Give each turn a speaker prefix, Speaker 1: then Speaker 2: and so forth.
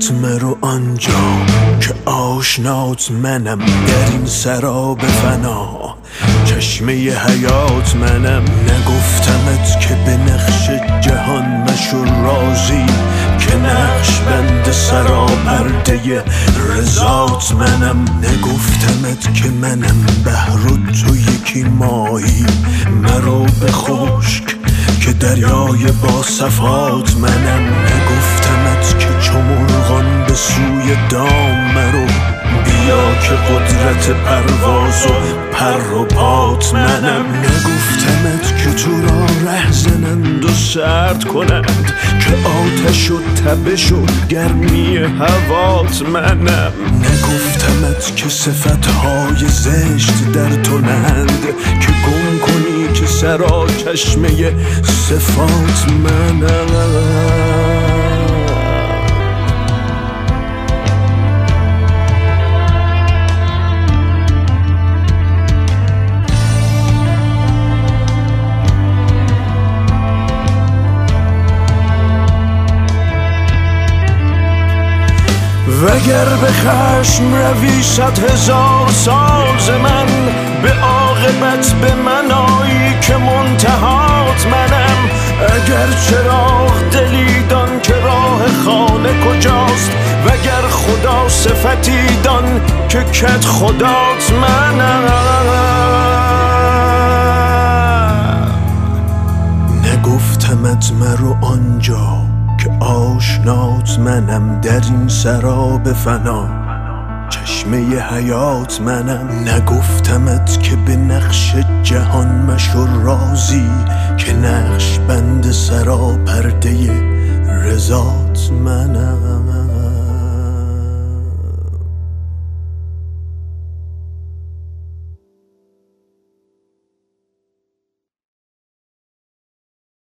Speaker 1: گفتمت مرو آنجا که آشنات منم، در این سراب فنا چشمه حیات منم. نگفتمت که به نقش جهان مشو راضی، که نقش بند سراپرده رضات منم. نگفتمت که منم بحر و تو یکی ماهی، مرو به خشک که دریای با صفات منم. نگفتمت که چو مرغان به سوی دام مرو، بیا که قدرت پرواز و پر و پات منم. نگفتمت که تو را ره زنند و سرد کنند، که آتش و تبش و گرمی هوات منم. نگفتمت که صفتهای زشت در تو نهند، که گم کنی که سرا چشمه صفات منم. وگر به خشم روی 100,000 سال ز من، به عاقبت به من آیی که منتهات منم. اگر چراغ دلی دان که راه خانه کجاست، وگر خدا صفتی دان که کت خدات منم. نگفتمت مرو آنجا که آشنات منم، در این سراب فنا چشمه حیات منم. نگفتمت که به نقش جهان مشو راضی، که نقش بند سراپرده رضات منم.